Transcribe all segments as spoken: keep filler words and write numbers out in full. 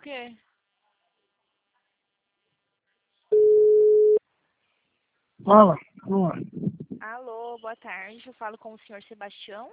quê? Fala, fala. Alô, boa tarde. Eu falo com o senhor Sebastião.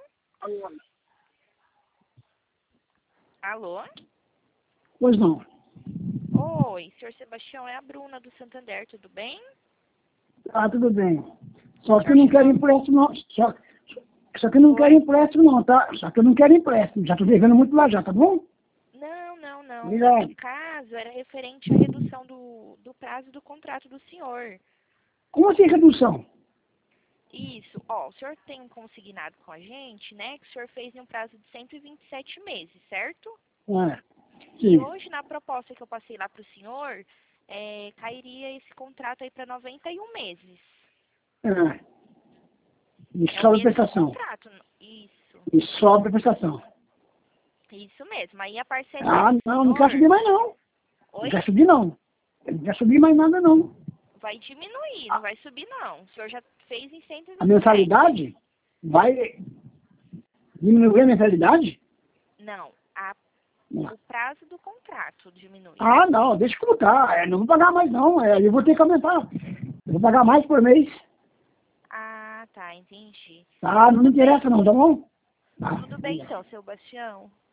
Alô? Pois não. Oi, senhor Sebastião, é a Bruna do Santander, tudo bem? Ah, tudo bem. Só que eu Senhor não quero chegou- empréstimo, não. Só, só que eu não Oi? quero empréstimo, não, tá? Só que eu não quero empréstimo. Já tô devendo muito lá já, tá bom? Não, não, não. Obrigado. No caso, era referente à redução do, do prazo do contrato do senhor. Como assim redução? Isso, ó, o senhor tem um consignado com a gente, né, que o senhor fez em um prazo de cento e vinte e sete meses, certo? É, E sim. hoje, na proposta que eu passei lá para o senhor, é, cairia esse contrato aí para noventa e um meses. É. E É o sobra mesmo prestação. contrato. n- Isso, E sobra prestação. isso mesmo. Aí a parcelinha Ah, do não, não quero subir senhor, mais não. Não oi? quero subir não. Eu não quero subir mais nada não. Vai diminuir, não vai subir não. O senhor já fez em cento e A vinte e sete. mensalidade vai diminuir a mensalidade? Não, a, Não. o prazo do contrato diminui. Ah, não, deixa eu contar. É, não vou pagar mais não. É, eu vou ter que aumentar. Eu vou pagar mais por mês. Ah, tá, entendi. Tá, não me Tudo bem, interessa não, tá bom? Tá, tudo bem obrigado. então, seu Bastião.